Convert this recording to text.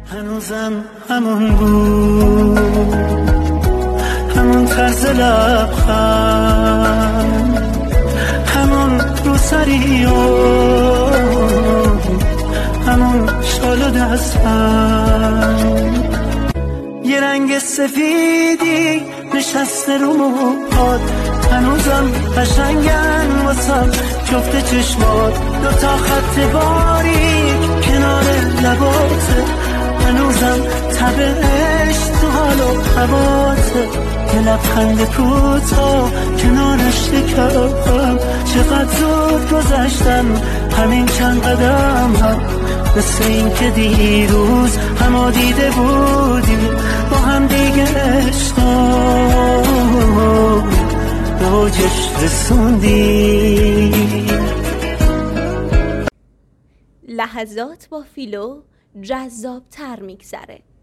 هنوزم همون بود، همون طرز لبخند، همون روسری و همون شال و دستم، یه رنگ سفیدی نشسته رو موهات، هنوزم قشنگن واسم جفت چشمات، دوتا خط باریک کنار لباته، هنوزم تب عشق تو حال و هواته، یه لبخند کوتا کنارش شکم، چقدر زود گذشتم همین چند قدم هم، مثل این که دیروز همو دیده بودیم با هم دیگه عشقا اوجش رسوندیم. لحظات با فیلو جذاب تر میگذره.